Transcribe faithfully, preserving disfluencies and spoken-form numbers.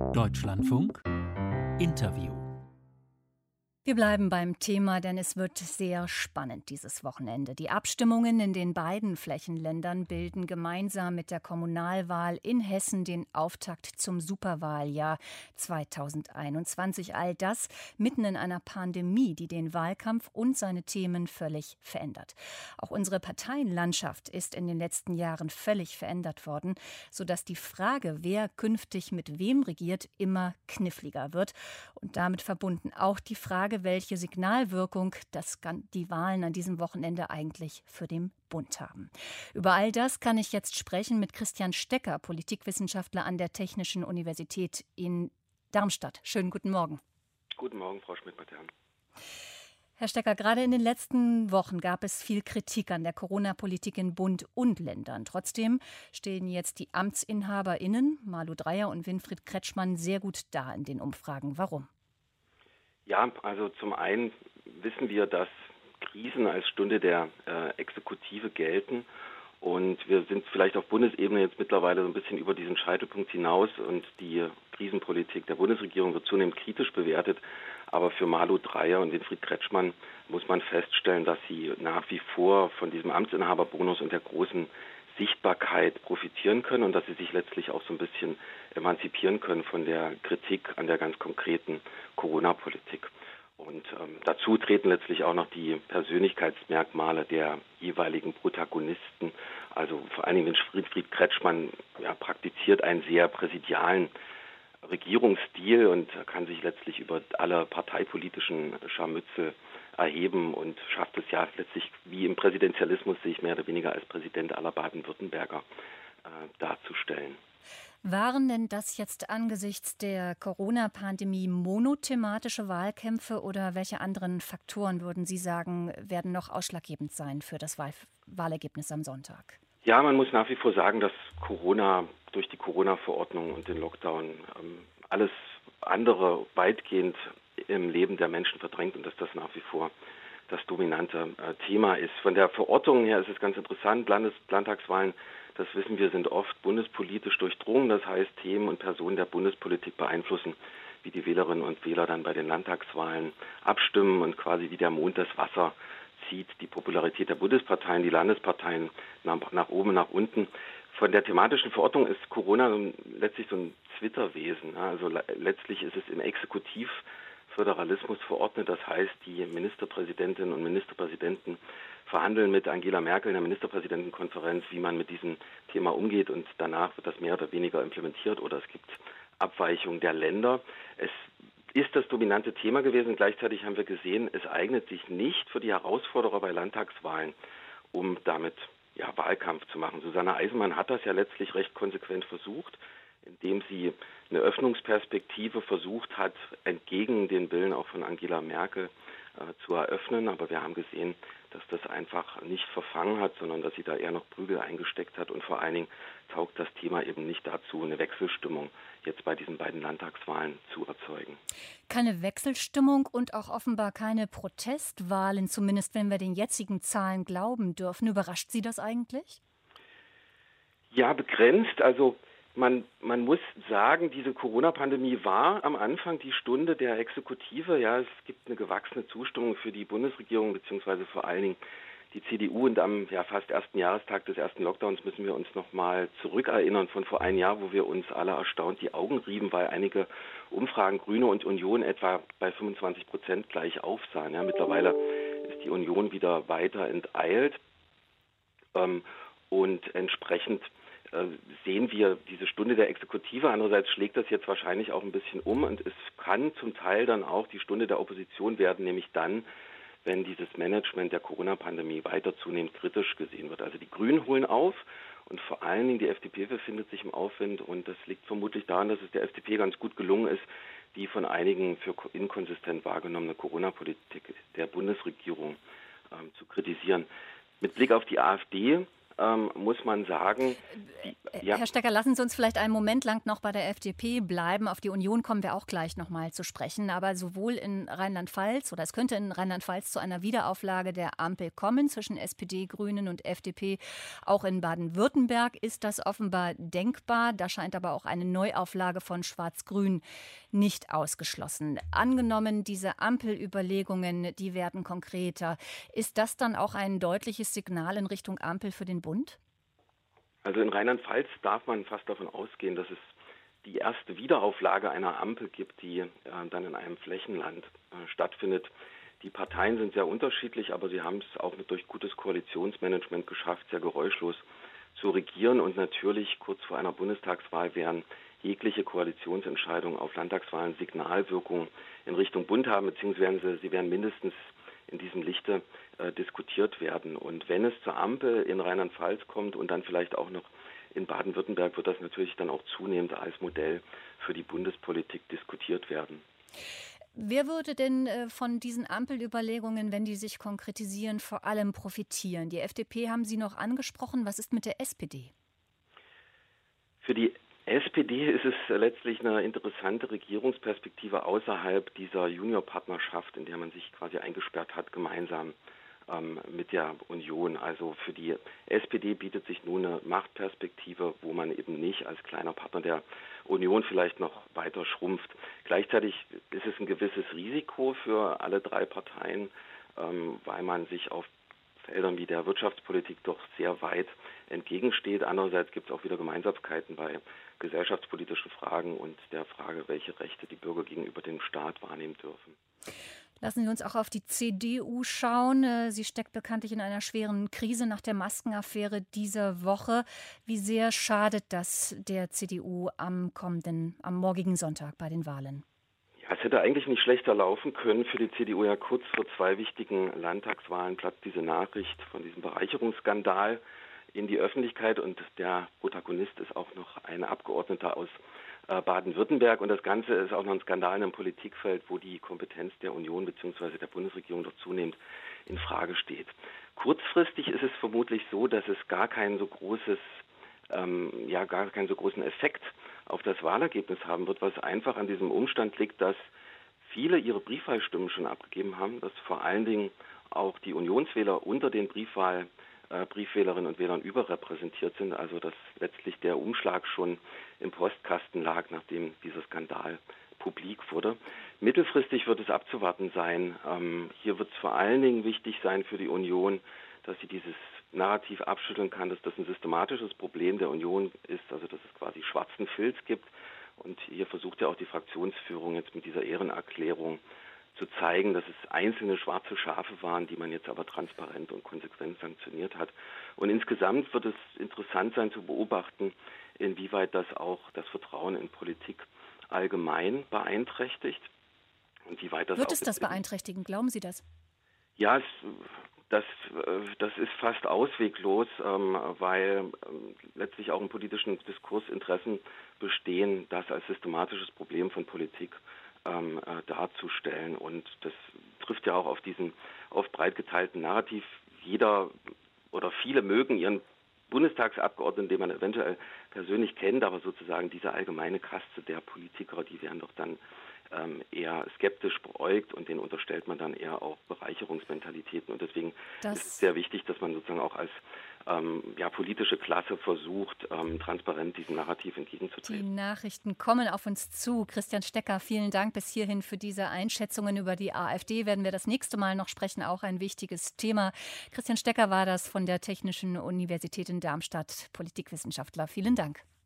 Deutschlandfunk Interview. Wir bleiben beim Thema, denn es wird sehr spannend dieses Wochenende. Die Abstimmungen in den beiden Flächenländern bilden gemeinsam mit der Kommunalwahl in Hessen den Auftakt zum Superwahljahr zweitausendeinundzwanzig. All das mitten in einer Pandemie, die den Wahlkampf und seine Themen völlig verändert. Auch unsere Parteienlandschaft ist in den letzten Jahren völlig verändert worden, sodass die Frage, wer künftig mit wem regiert, immer kniffliger wird. Und damit verbunden auch die Frage, welche Signalwirkung das, die Wahlen an diesem Wochenende eigentlich für den Bund haben. Über all das kann ich jetzt sprechen mit Christian Stecker, Politikwissenschaftler an der Technischen Universität in Darmstadt. Schönen guten Morgen. Guten Morgen, Frau Schmidt-Matern. Herr Stecker, gerade in den letzten Wochen gab es viel Kritik an der Corona-Politik in Bund und Ländern. Trotzdem stehen jetzt die AmtsinhaberInnen, Malu Dreyer und Winfried Kretschmann, sehr gut da in den Umfragen. Warum? Ja, also zum einen wissen wir, dass Krisen als Stunde der äh, Exekutive gelten und wir sind vielleicht auf Bundesebene jetzt mittlerweile so ein bisschen über diesen Scheitelpunkt hinaus und die Krisenpolitik der Bundesregierung wird zunehmend kritisch bewertet, aber für Malu Dreyer und Winfried Kretschmann muss man feststellen, dass sie nach wie vor von diesem Amtsinhaberbonus und der großen Sichtbarkeit profitieren können und dass sie sich letztlich auch so ein bisschen emanzipieren können von der Kritik an der ganz konkreten Corona-Politik. Und ähm, dazu treten letztlich auch noch die Persönlichkeitsmerkmale der jeweiligen Protagonisten. Also vor allen Dingen Winfried Kretschmann ja, praktiziert einen sehr präsidialen Regierungsstil und kann sich letztlich über alle parteipolitischen Scharmützel erheben und schafft es ja letztlich wie im Präsidentialismus, sich mehr oder weniger als Präsident aller Baden-Württemberger äh, darzustellen. Waren denn das jetzt angesichts der Corona-Pandemie monothematische Wahlkämpfe oder welche anderen Faktoren, würden Sie sagen, werden noch ausschlaggebend sein für das Wahl- Wahlergebnis am Sonntag? Ja, man muss nach wie vor sagen, dass Corona durch die Corona-Verordnung und den Lockdown ähm, alles andere weitgehend im Leben der Menschen verdrängt und dass das nach wie vor das dominante äh, Thema ist. Von der Verortung her ist es ganz interessant. Landes- Landtagswahlen, das wissen wir, sind oft bundespolitisch durchdrungen. Das heißt, Themen und Personen der Bundespolitik beeinflussen, wie die Wählerinnen und Wähler dann bei den Landtagswahlen abstimmen und quasi wie der Mond das Wasser zieht die Popularität der Bundesparteien, die Landesparteien nach, nach oben, nach unten. Von der thematischen Verordnung ist Corona letztlich so ein Zwitterwesen. Also le- letztlich ist es im Exekutivföderalismus verordnet. Das heißt, die Ministerpräsidentinnen und Ministerpräsidenten verhandeln mit Angela Merkel in der Ministerpräsidentenkonferenz, wie man mit diesem Thema umgeht. Und danach wird das mehr oder weniger implementiert oder es gibt Abweichungen der Länder. Es ist das dominante Thema gewesen. Gleichzeitig haben wir gesehen, es eignet sich nicht für die Herausforderer bei Landtagswahlen, um damit ja, Wahlkampf zu machen. Susanne Eisenmann hat das ja letztlich recht konsequent versucht, indem sie eine Öffnungsperspektive versucht hat, entgegen den Willen auch von Angela Merkel äh, zu eröffnen. Aber wir haben gesehen, dass das einfach nicht verfangen hat, sondern dass sie da eher noch Prügel eingesteckt hat. Und vor allen Dingen taugt das Thema eben nicht dazu, eine Wechselstimmung jetzt bei diesen beiden Landtagswahlen zu erzeugen. Keine Wechselstimmung und auch offenbar keine Protestwahlen, zumindest wenn wir den jetzigen Zahlen glauben dürfen. Überrascht Sie das eigentlich? Ja, begrenzt. Also man, man muss sagen, diese Corona-Pandemie war am Anfang die Stunde der Exekutive. Ja, es gibt eine gewachsene Zustimmung für die Bundesregierung, beziehungsweise vor allen Dingen die C D U. Und am ja, fast ersten Jahrestag des ersten Lockdowns müssen wir uns noch mal zurückerinnern von vor einem Jahr, wo wir uns alle erstaunt die Augen rieben, weil einige Umfragen Grüne und Union etwa bei fünfundzwanzig Prozent gleich aufsahen. Ja, mittlerweile ist die Union wieder weiter enteilt ähm, und entsprechend äh, sehen wir diese Stunde der Exekutive. Andererseits schlägt das jetzt wahrscheinlich auch ein bisschen um und es kann zum Teil dann auch die Stunde der Opposition werden, nämlich dann, wenn dieses Management der Corona-Pandemie weiter zunehmend kritisch gesehen wird. Also die Grünen holen auf und vor allen Dingen die F D P befindet sich im Aufwind und das liegt vermutlich daran, dass es der F D P ganz gut gelungen ist, die von einigen für inkonsistent wahrgenommene Corona-Politik der Bundesregierung ähm, zu kritisieren. Mit Blick auf die AfD ähm, muss man sagen, die, ja. Herr Stecker, lassen Sie uns vielleicht einen Moment lang noch bei der F D P bleiben. Auf die Union kommen wir auch gleich noch mal zu sprechen. Aber sowohl in Rheinland-Pfalz oder es könnte in Rheinland-Pfalz zu einer Wiederauflage der Ampel kommen zwischen S P D, Grünen und F D P. Auch in Baden-Württemberg ist das offenbar denkbar. Da scheint aber auch eine Neuauflage von Schwarz-Grün nicht ausgeschlossen. Angenommen, diese Ampelüberlegungen, die werden konkreter. Ist das dann auch ein deutliches Signal in Richtung Ampel für den Bund? Also in Rheinland-Pfalz darf man fast davon ausgehen, dass es die erste Wiederauflage einer Ampel gibt, die äh, dann in einem Flächenland äh, stattfindet. Die Parteien sind sehr unterschiedlich, aber sie haben es auch mit durch gutes Koalitionsmanagement geschafft, sehr geräuschlos zu regieren. Und natürlich kurz vor einer Bundestagswahl werden jegliche Koalitionsentscheidungen auf Landtagswahlen Signalwirkung in Richtung Bund haben, beziehungsweise sie werden mindestens in diesem Lichte äh, diskutiert werden. Und wenn es zur Ampel in Rheinland-Pfalz kommt und dann vielleicht auch noch in Baden-Württemberg, wird das natürlich dann auch zunehmend als Modell für die Bundespolitik diskutiert werden. Wer würde denn äh, von diesen Ampelüberlegungen, wenn die sich konkretisieren, vor allem profitieren? Die F D P haben Sie noch angesprochen. Was ist mit der S P D? Für die S P D ist es letztlich eine interessante Regierungsperspektive außerhalb dieser Juniorpartnerschaft, in der man sich quasi eingesperrt hat, gemeinsam ähm, mit der Union. Also für die S P D bietet sich nun eine Machtperspektive, wo man eben nicht als kleiner Partner der Union vielleicht noch weiter schrumpft. Gleichzeitig ist es ein gewisses Risiko für alle drei Parteien, ähm, weil man sich auf Feldern wie der Wirtschaftspolitik doch sehr weit entgegensteht. Andererseits gibt es auch wieder Gemeinsamkeiten bei gesellschaftspolitischen Fragen und der Frage, welche Rechte die Bürger gegenüber dem Staat wahrnehmen dürfen. Lassen Sie uns auch auf die C D U schauen. Sie steckt bekanntlich in einer schweren Krise nach der Maskenaffäre dieser Woche. Wie sehr schadet das der C D U am kommenden, am morgigen Sonntag bei den Wahlen? Ja, es hätte eigentlich nicht schlechter laufen können für die C D U. Ja, kurz vor zwei wichtigen Landtagswahlen platzt diese Nachricht von diesem Bereicherungsskandal in die Öffentlichkeit und der Protagonist ist auch noch ein Abgeordneter aus äh, Baden-Württemberg und das Ganze ist auch noch ein Skandal im Politikfeld, wo die Kompetenz der Union bzw. der Bundesregierung doch zunehmend in Frage steht. Kurzfristig ist es vermutlich so, dass es gar kein so großes, ähm, ja gar keinen so großen Effekt auf das Wahlergebnis haben wird, was einfach an diesem Umstand liegt, dass viele ihre Briefwahlstimmen schon abgegeben haben, dass vor allen Dingen auch die Unionswähler unter den Briefwahl Äh, Briefwählerinnen und Wählern überrepräsentiert sind, also dass letztlich der Umschlag schon im Postkasten lag, nachdem dieser Skandal publik wurde. Mittelfristig wird es abzuwarten sein. Ähm, hier wird es vor allen Dingen wichtig sein für die Union, dass sie dieses Narrativ abschütteln kann, dass das ein systematisches Problem der Union ist, also dass es quasi schwarzen Filz gibt. Und hier versucht ja auch die Fraktionsführung jetzt mit dieser Ehrenerklärung zu zeigen, dass es einzelne schwarze Schafe waren, die man jetzt aber transparent und konsequent sanktioniert hat. Und insgesamt wird es interessant sein zu beobachten, inwieweit das auch das Vertrauen in Politik allgemein beeinträchtigt. Und wie weit das wird auch es das beeinträchtigen? Glauben Sie das? Ja, es, das, das ist fast ausweglos, ähm, weil ähm, letztlich auch im politischen Diskurs Interessen bestehen, das als systematisches Problem von Politik Ähm, äh, darzustellen. Und das trifft ja auch auf diesen oft breit geteilten Narrativ. Jeder oder viele mögen ihren Bundestagsabgeordneten, den man eventuell persönlich kennt, aber sozusagen diese allgemeine Kaste der Politiker, die werden doch dann ähm, eher skeptisch beäugt und denen unterstellt man dann eher auch Bereicherungsmentalitäten. Und deswegen das ist es sehr wichtig, dass man sozusagen auch als ähm, ja, politische Klasse versucht, ähm, transparent diesem Narrativ entgegenzutreten. Die Nachrichten kommen auf uns zu. Christian Stecker, vielen Dank bis hierhin für diese Einschätzungen über die AfD. Werden wir das nächste Mal noch sprechen, auch ein wichtiges Thema. Christian Stecker war das von der Technischen Universität in Darmstadt, Politikwissenschaftler. Vielen Dank.